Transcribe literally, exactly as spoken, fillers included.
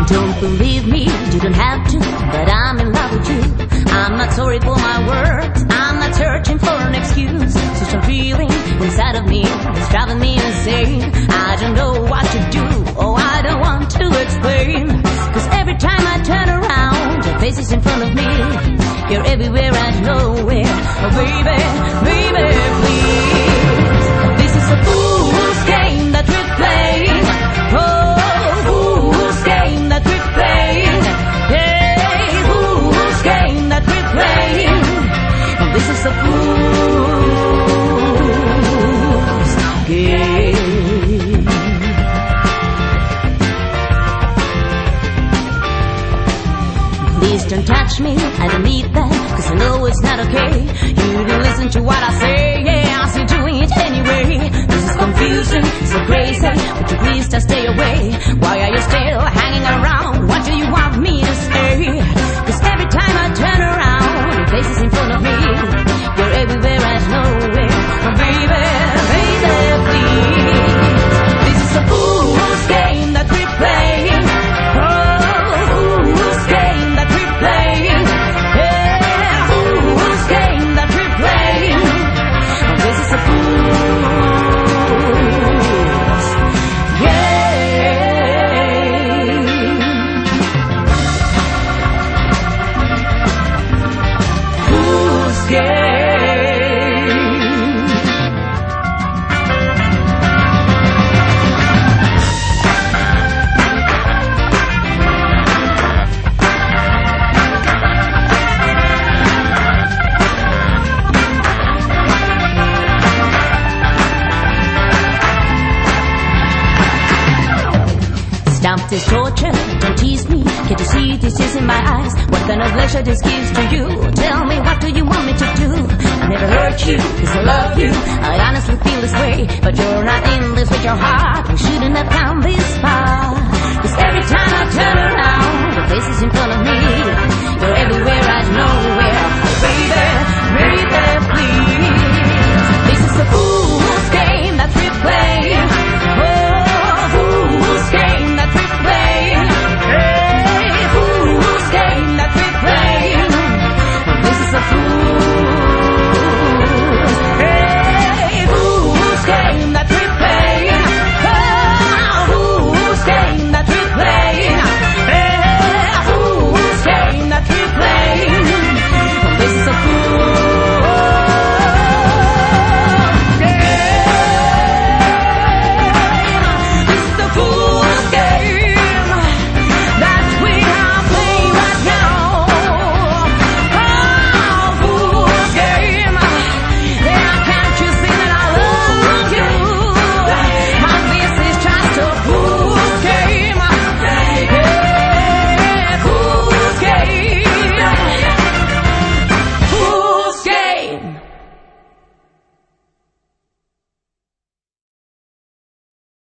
Don't believe me, you don't have to, but I'm in love with you. I'm not sorry for my words, I'm not searching for an excuse. So some feeling inside of me is driving me insane. I don't know what to do, oh I don't want to explain. Cause every time I turn around, your face is in front of me. You're everywhere and nowhere, oh baby, baby, please. This is a fool's game that we're playing. Oh, fool's game that we're playing. Hey, fool's game that we're playing. This is a fool's game. Please don't touch me, I don't need that, cause I know it's not okay. You don't listen to what I say, yeah, I'm still doing it anyway. This is confusing, so crazy, but you please just stay away. Why are you still hanging around? What do you want me to say? Cause every time I turn around, your face is in front of me. You're everywhere and nowhere, oh baby, baby, please. This is a fool's game that we're playing. Oh, fool's game that we're playing. Yeah, fool's game that we're playing. This is a fool's game. Fool's game. Stop this torture, don't tease me. Can't you see this is in my eyes? What kind of pleasure this gives to you? Tell me, what do you want me to do? I never hurt you, cause I love you. I honestly feel this way, but you're not in this with your heart. We shouldn't have come this far.